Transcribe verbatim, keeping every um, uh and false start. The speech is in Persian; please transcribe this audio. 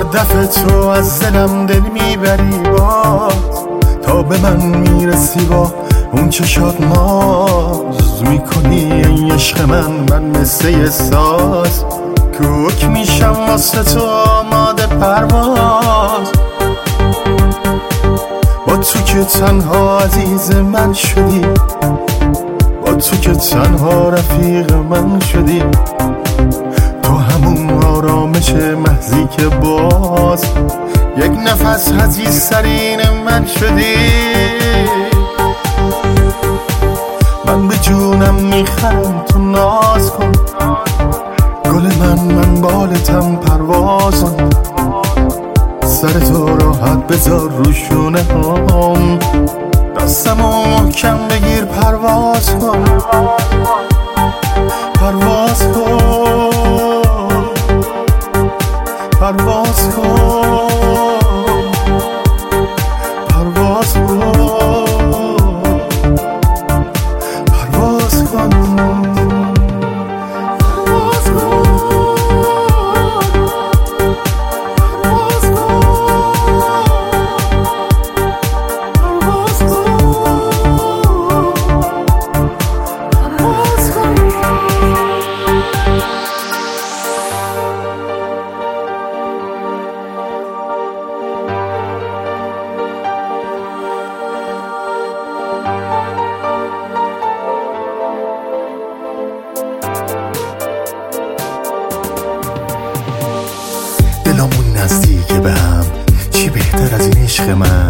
دفع تو از دلم دل میبری باز، تا به من میرسی با اون چشات ناز میکنی این عشق من، من مثل یه ساز کوک میشم واسه تو آماده پرواز. با تو که تنها عزیز من شدی، با تو که تنها رفیق من شدی، تو همون آرامش محضی که باز یک نفس عزیز سرین من شدی. من به جونم میخرم تو ناز کن، گل من من بالتم پرواز کن، سر تو راحت بذار روشونه هم، دستمو محکم بگیر پرواز کن، پرواز کن، پرواز کن، پرواز کن، پرواز کن. دلمون نزدیکه به هم، چی بهتر از این عشق من؟